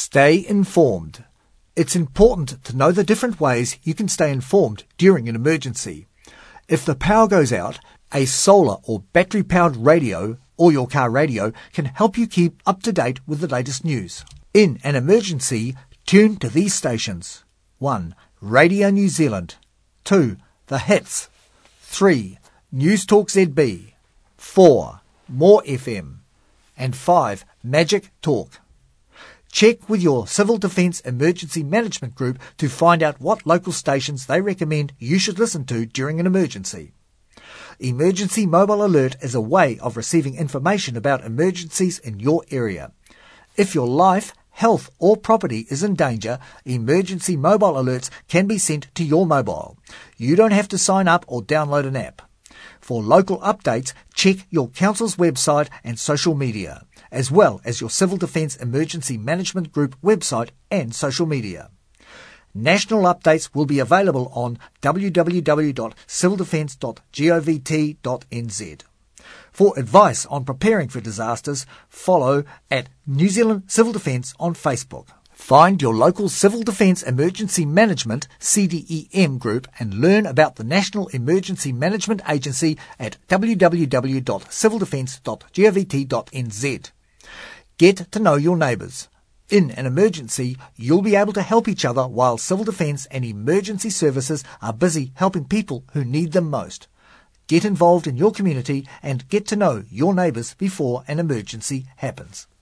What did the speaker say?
Stay informed. It's important to know the different ways you can stay informed during an emergency. If the power goes out, a solar or battery-powered radio or your car radio can help you keep up to date with the latest news. In an emergency, tune to these stations. 1. Radio New Zealand. 2. The Hits. 3. News Talk ZB. 4. More FM. And 5. Magic Talk. Check with your Civil Defence Emergency Management Group to find out what local stations they recommend you should listen to during an emergency. Emergency Mobile Alert is a way of receiving information about emergencies in your area. If your life, health or property is in danger, emergency mobile alerts can be sent to your mobile. You don't have to sign up or download an app. For local updates, check your council's website and social media, as well as your Civil Defence Emergency Management Group website and social media. National updates will be available on www.civildefence.govt.nz. For advice on preparing for disasters, follow at New Zealand Civil Defence on Facebook. Find your local Civil Defence Emergency Management CDEM group and learn about the National Emergency Management Agency at www.civildefence.govt.nz. Get to know your neighbours. In an emergency, you'll be able to help each other while Civil Defence and emergency services are busy helping people who need them most. Get involved in your community and get to know your neighbours before an emergency happens.